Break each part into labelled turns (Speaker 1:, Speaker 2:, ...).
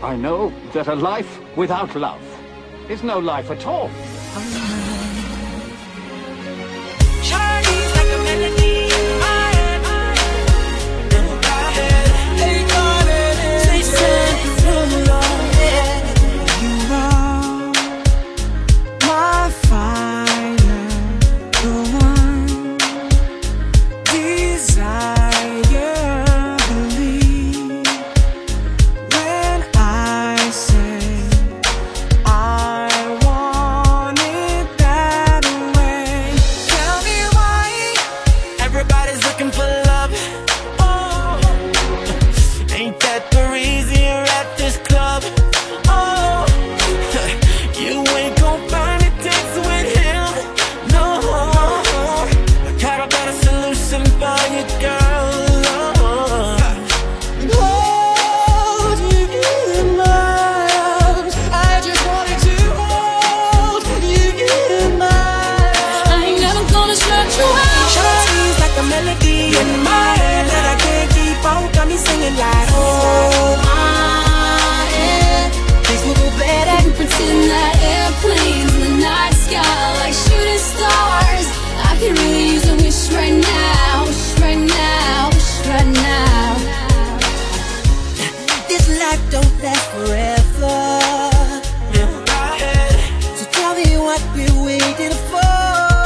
Speaker 1: I know that a life without love is no life at all.
Speaker 2: Chinese like a melody in my head. Hey, darling, listen to love. You are my fire, the one desire. Believe when I say I want it that way. Tell me why everybody's looking for love. Oh, ain't that the reason you're at this club? Oh, you ain't gon' find it takes with him. No, I got a better solution for you, girl. Hold you in my arms. I just wanted to hold you in my arms.
Speaker 3: I ain't never gonna shut you out.
Speaker 2: Shawty's like a melody in my head that I can't keep on. Got me singing like, oh my head.
Speaker 3: Things will go better. We pretend that airplanes in the night sky like shooting stars. I could really use a wish right now, wish right now, wish right now.
Speaker 2: This life don't last forever. So tell me what we're waiting for.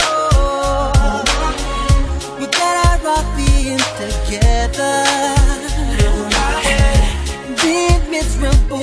Speaker 2: We better off being together. Being miserable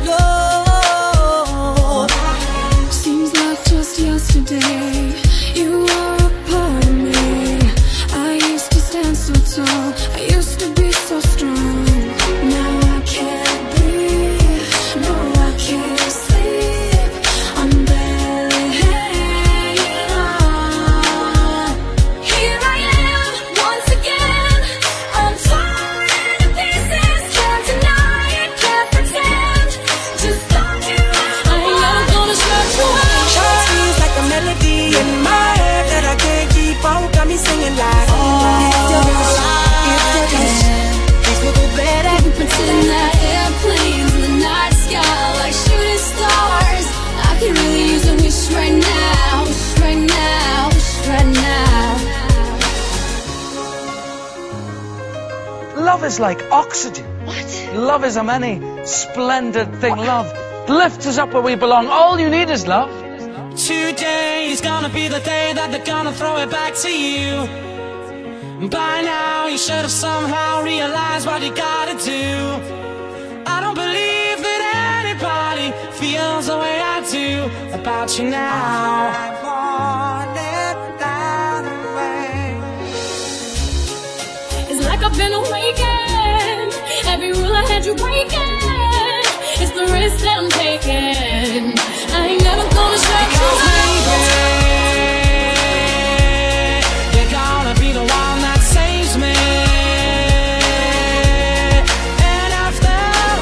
Speaker 2: alone.
Speaker 3: Seems like just yesterday you were a part of me. I used to stand so tall, I used to be so strong. Now I can't breathe, no I can't sleep. I'm barely hanging on. Here I am, once again. I'm torn into pieces, can't deny it, can't pretend. Just don't you I ain't never gonna shut you out.
Speaker 2: Shawty's like a melody in my head that I can't keep on. Got me singing like, oh, if you can, things will go better.
Speaker 3: We pretend that airplanes in the night sky like shooting stars. I could really use a wish right now, wish right now, wish right now.
Speaker 4: Love is like oxygen.
Speaker 3: What?
Speaker 4: Love is a many splendid thing. Love lifts us up where we belong. All you need is love.
Speaker 2: Today is gonna be the day that they're gonna throw it back to you. By now you should have somehow realized what you gotta do. I don't believe that anybody feels the way I do about you now. I want it that way.
Speaker 3: It's like I've been awakened. Every rule I had you breaking. It's the risk that I'm taking. I ain't never gonna shut you out.
Speaker 2: You're gonna be the one that saves me. And after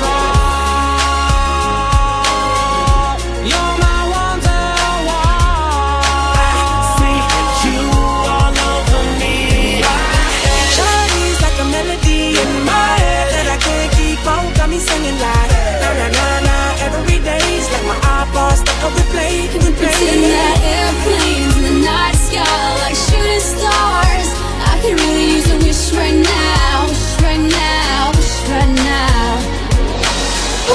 Speaker 2: all, you're my wonderwall. I see you all over me. Shawty's like a melody in my head that I can't keep on. Got me singing like, na na na na. Every day's like my iPod stuck on replay.
Speaker 3: We pretend that airplanes in the night sky like shooting stars. I could really use a wish right now, wish right now, wish right now. Oh,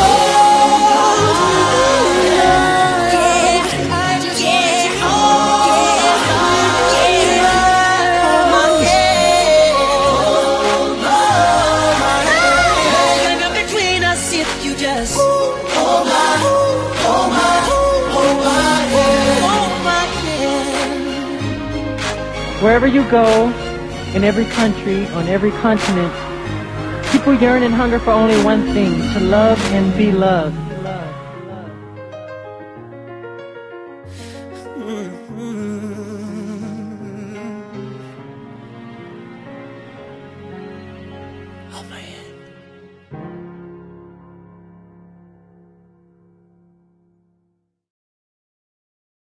Speaker 3: yeah, I just want you
Speaker 2: Nothing between us if you just hold my hand.
Speaker 5: Wherever you go, in every country, on every continent, people yearn and hunger for only one thing, to love and be loved.